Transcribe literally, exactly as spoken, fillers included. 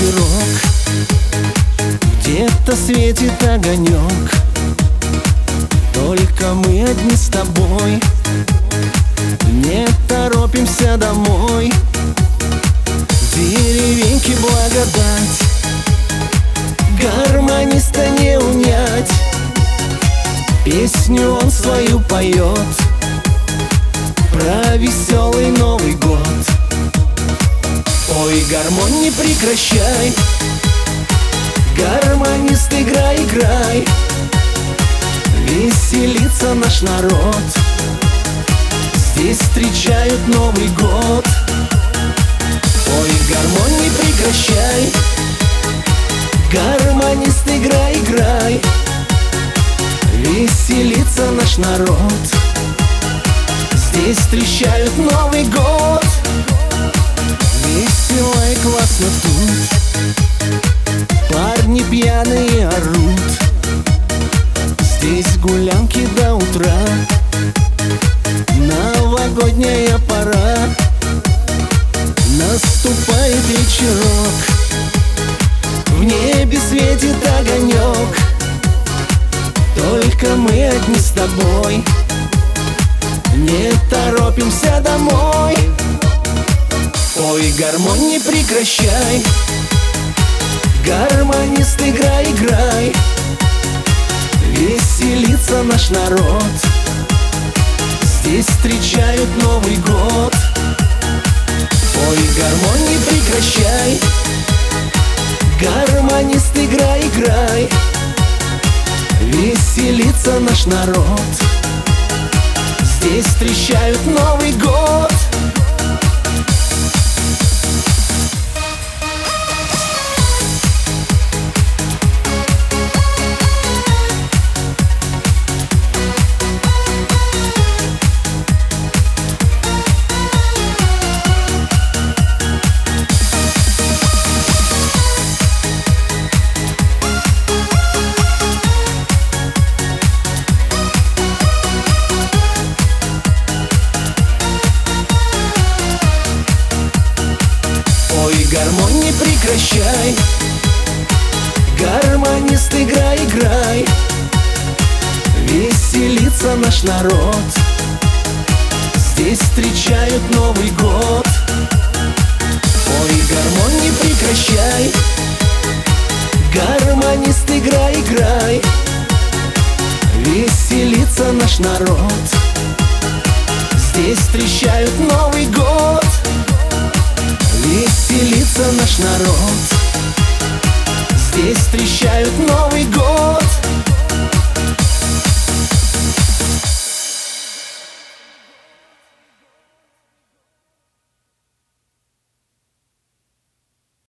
вечерок, где-то светит огонек. Только мы одни с тобой, не торопимся домой. В деревеньке благодать, гармониста не унять. Песню он свою поет про веселый Новый год. Ой, гармонь, не прекращай, гармонист, играй, играй. Веселится наш народ, здесь встречают Новый год. Ой, гармонь, не прекращай, гармонист, играй, играй. Веселится наш народ, здесь встречают Новый год. Весело и классно тут, парни пьяные орут. Здесь гулянки до утра, новогодняя пора. Наступает вечерок, в небе светит огонек. Только мы одни с тобой, не торопимся домой. Ой, гармонь, не прекращай, гармонист, играй, играй. Веселится наш народ, здесь встречают Новый год. Ой, гармонь, не прекращай, гармонист, играй, играй. Веселится наш народ, здесь встречают Новый год. Гармонь, не прекращай, гармонист, играй, играй. Веселится наш народ, здесь встречают Новый год. Ой, гармонь, не прекращай, гармонист, играй, играй. Веселится наш народ, здесь встречают Новый год. Веселится наш народ, здесь встречают Новый год.